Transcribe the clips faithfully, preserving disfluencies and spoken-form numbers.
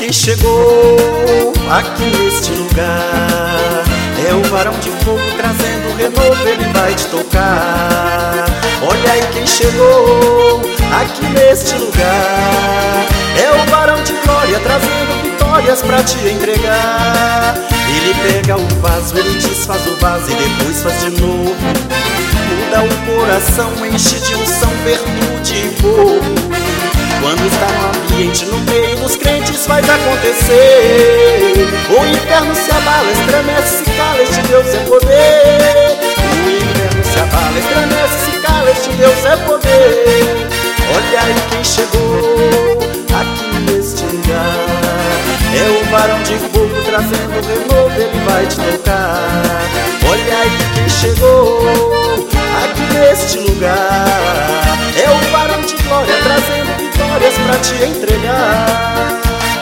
quem chegou aqui neste lugar. É o varão de fogo trazendo renovo, ele vai te tocar. Olha aí quem chegou aqui neste lugar. É o varão de glória trazendo vitórias pra te entregar. Ele pega o vaso, ele desfaz o vaso e depois faz de novo. Muda o coração, enche de unção, virtude e fogo. Quando está no ambiente, no meio dos crentes faz acontecer. O inferno se abala, estremece, se cala, este Deus é poder. O inferno se abala, estremece, se cala, este Deus é poder. Olha aí quem chegou aqui neste lugar. É o varão de fogo trazendo renovo, ele vai te tocar. Olha aí quem chegou aqui neste lugar. É o varão de glória trazendo vitórias pra te entregar.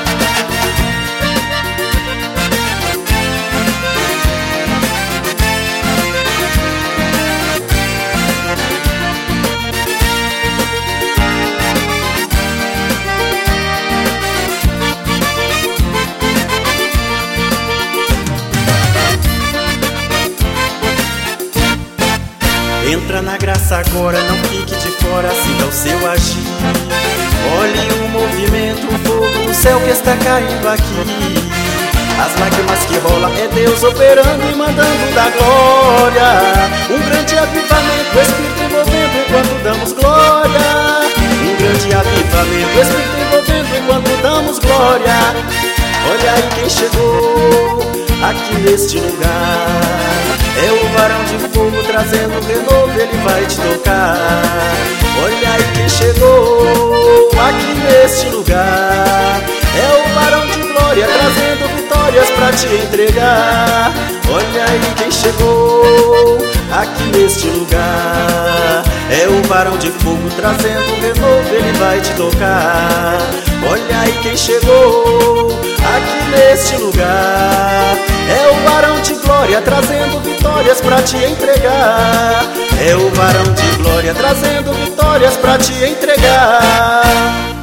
Entra na graça agora, não fique de fora, sinta o seu agir. Olhe o movimento, o fogo do céu que está caindo aqui. As lágrimas que rolam é Deus operando e mandando da glória. Um grande avivamento, o Espírito envolvendo enquanto damos glória. Um grande avivamento, o Espírito envolvendo enquanto damos glória. Olha aí quem chegou aqui neste lugar. É o varão de fogo trazendo renovo, ele vai te tocar. Olha aí quem chegou aqui neste lugar. É o varão de glória trazendo vitórias pra te entregar. Olha aí quem chegou aqui neste lugar. É o varão de fogo trazendo renovo, ele vai te tocar. Olha aí quem chegou aqui neste lugar. É o varão de glória trazendo vitórias pra te entregar. É o varão de glória trazendo vitórias pra te entregar.